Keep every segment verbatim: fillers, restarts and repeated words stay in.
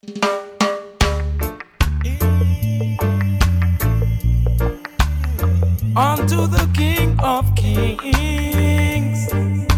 Unto the King of Kings.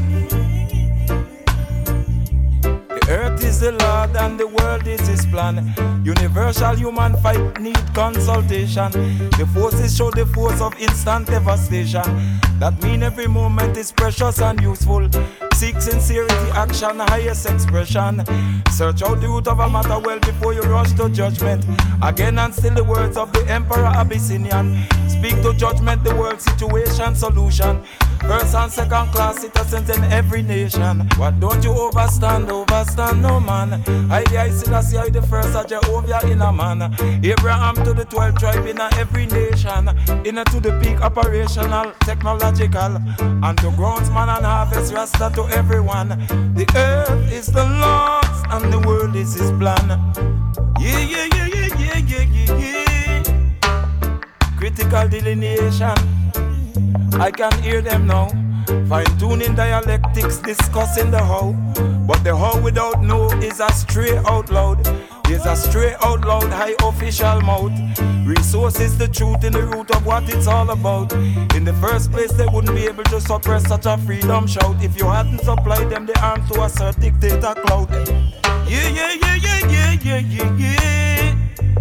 The earth is the Lord and the world is his plan. Universal human fight need consultation. The forces show the force of instant devastation. That mean every moment is precious and useful. Seek sincerity, action, highest expression. Search out the root of a matter well before you rush to judgment. Again and still the words of the Emperor Abyssinian. Speak to judgment, the world situation, solution. First and second class citizens in every nation. What don't you overstand, overstand no man. I I see that see the first of Jehovah in a man. Abraham to the twelve tribe in a every nation. In a to the peak operational, technological. And to groundsman and harvest rasta to everyone. The earth is the Lord's and the world is his plan. Yeah, yeah, yeah, yeah, yeah, yeah, yeah, yeah. Critical delineation, I can hear them now. Fine-tuning dialectics, discussing the how. But the how without no is a stray out loud. Is a stray out loud, high official mouth. Resource is the truth in the root of what it's all about. In the first place, they wouldn't be able to suppress such a freedom shout if you hadn't supplied them the arms to assert dictator clout. Yeah, yeah, yeah, yeah, yeah, yeah, yeah, yeah.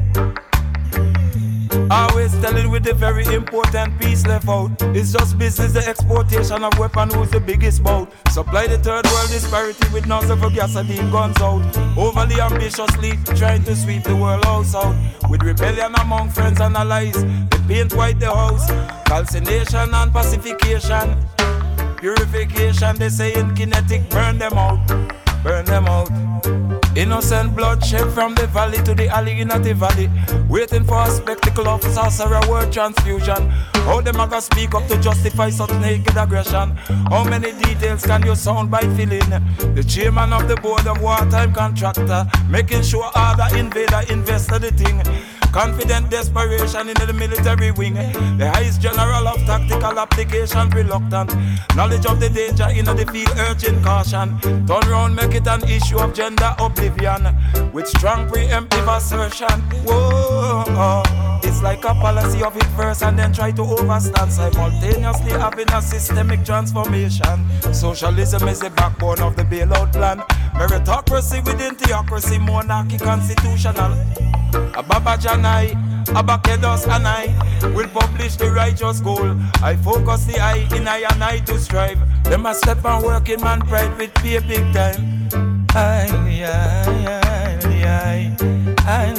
Always telling with the very important piece left out. It's just business, the exportation of weapons who's the biggest bout. Supply the third world disparity with nozzle for gasoline guns out. Overly ambitiously trying to sweep the world house out. With rebellion among friends and allies, they paint white the house. Calcination and pacification, purification, they say in kinetic, burn them out, burn them out. Innocent bloodshed from the valley to the alley in the valley. Waiting for a spectacle of sorcerer word transfusion. How them a gonna speak up to justify such naked aggression? How many details can you sound by filling? The chairman of the board of wartime contractor, making sure other invader invested the thing. Confident desperation in the military wing. The highest general of tactical application reluctant. Knowledge of the danger in the field urging caution. Turn round make it an issue of gender oblivion. With strong preemptive assertion. Whoa, it's like a policy of it first and then try to overstand. Simultaneously having a systemic transformation. Socialism is the backbone of the bailout plan. Meritocracy within theocracy, monarchy constitutional. Ababa Janai, Abakedos and I will publish the righteous goal. I focus the eye in I and I to strive. Them a step and work in man pride with pay big time. I, I, I, I,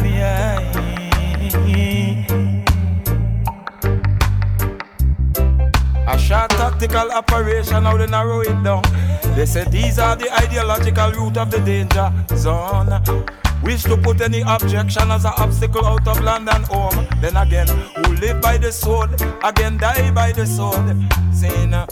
I, a short tactical operation, how they narrow it down. They say these are the ideological root of the danger zone. Wish to put any objection as an obstacle out of land and home. Then again, who live by the sword, again die by the sword. Saying, uh,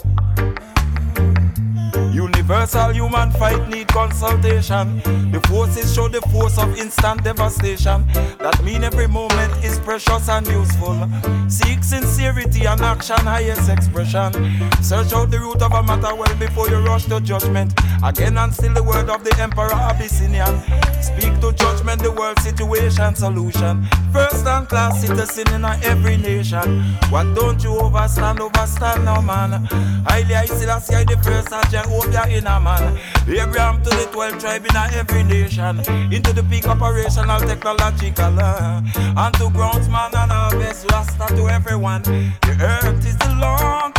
universal human fight need consultation. The forces show the force of instant devastation. That mean every moment is precious and useful. Seek sincerity and action, highest expression. Search out the root of a matter well before you rush to judgment. Again and still the word of the Emperor Abyssinian. Speak to judgment, the world situation, solution. First and class citizen in every nation. What don't you overstand, overstand now man. Highly I still I see the first of Jehovah in a man. Abraham to the twelve tribe in every nation. Into the peak operational technological uh, and to groundsman and harvest rasta to everyone. The earth is the Lord